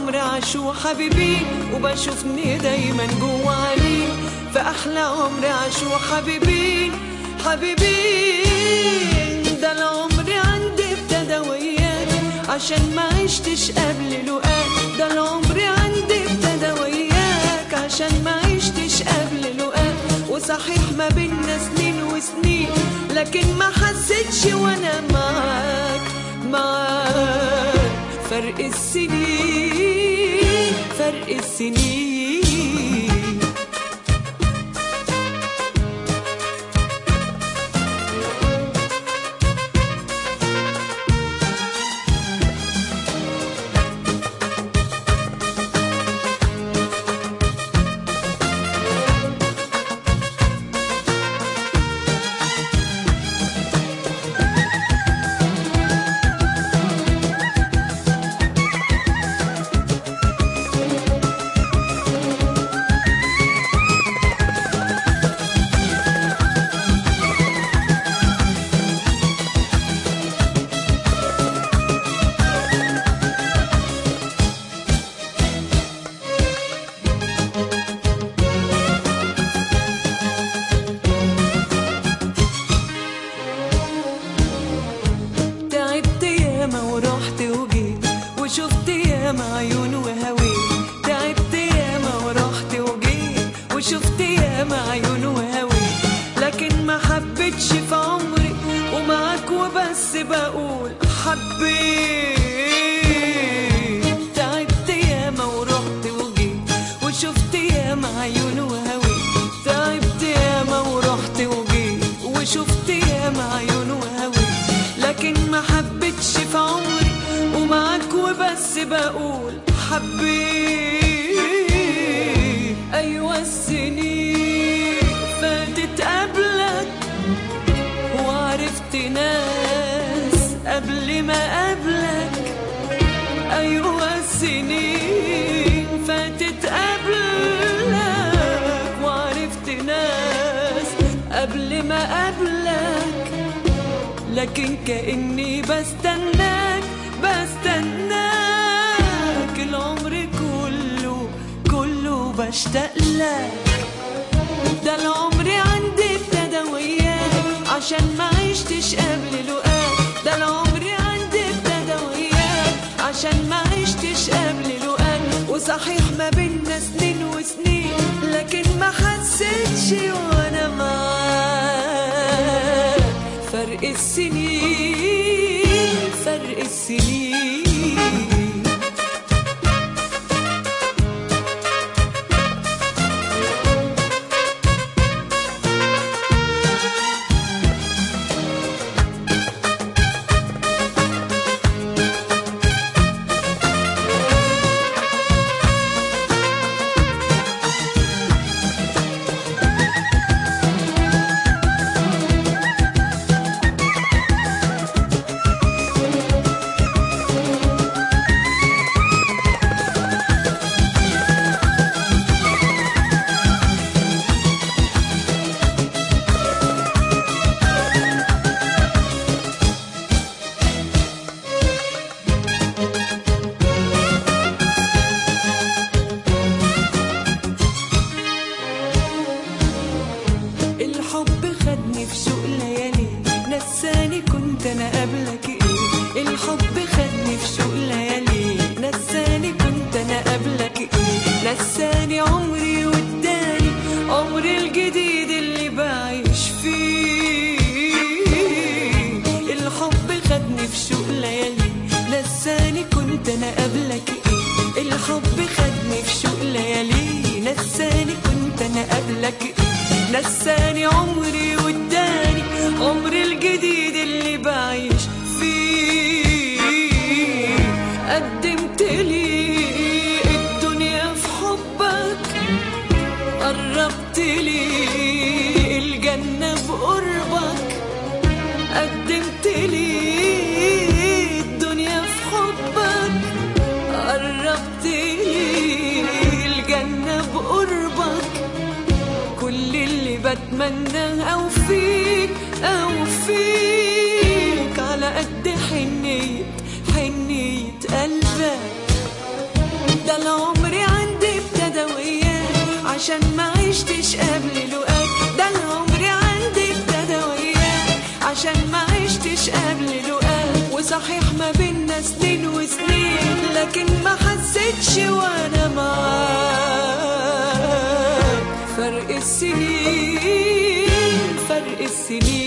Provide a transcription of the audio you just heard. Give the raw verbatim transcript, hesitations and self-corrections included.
عمري عاشوا حبيبين وبشوفني دايما جوا عينيه. في أحلى عمري عاشوا حبيبين حبيبين. ده العمر عندي ابتدى وياك عشان ما عشتش قبل لقاك. ده العمر عندي ابتدى وياك عشان ما عشتش قبل لقاك. وصحيح ما بينا سنين وسنين لكن ما حسيتش وانا معاك معاك. فرق السنين فرق السنين. ورحت وجيت وشفت ياما عيون وهويت. تعبت ياما ورحت وجيت وشفت ياما عيون وهويت. لكن ما حبيتش في عمري ومعاك وبس بقول حبيت. تعبت ياما ورحت وجيت وشفت ياما عيون وهويت. تعبت ياما ورحت وجيت وشفت ياما عيون وهويت. لكن ما حبيتش في عمري ومعاك وبس بقول حبيت. أيوة السنين فاتت قبلك وعرفت ناس قبل ما قبلك. أيوة السنين فاتت قبلك وعرفت ناس قبل ما قبلك. لكن كأني بستناك بستناك العمر كله كله بشتاق لك. ده العمر عندي ابتدى وياك عشان ما عشتش قبل لقاك. ده العمر عندي ابتدى وياك عشان ما عشتش قبل لقاك. وصحيح ما بينا سنين وسنين لكن ما حسيتش وانا معاك. فرق السنين فرق السنين. الحب خدني في سوق ليالي نساني كنت انا قبلك ايه. الحب خدني في سوق ليالي نساني كنت انا قبلك ايه. نساني عمري واداني عمري الجديد اللي بعيش فيه. الحب خدني في سوق ليالي نساني كنت انا قبلك ايه. الحب خدني في سوق ليالي نساني كنت انا قبلك ايه. نساني عمري واداني عمري الجديد اللي بعيش فيه. قدمت لي الدنيا في حبك قربت لي الجنة بقربك. قدمت لي الدنيا في حبك قربت لي الجنة بقربك. كل اللي بتمناه أوفيك أوفيك على قد حنية حنية قلبك. العمر عندي ابتدى وياك عشان ما عشتش قبل لقاك. ده العمر عندي ابتدى وياك عشان ما عشتش قبل لقاك. وصحيح ما بينا سنين وسنين لكن ما حسيتش وانا معاك. فرق السنين فرق السنين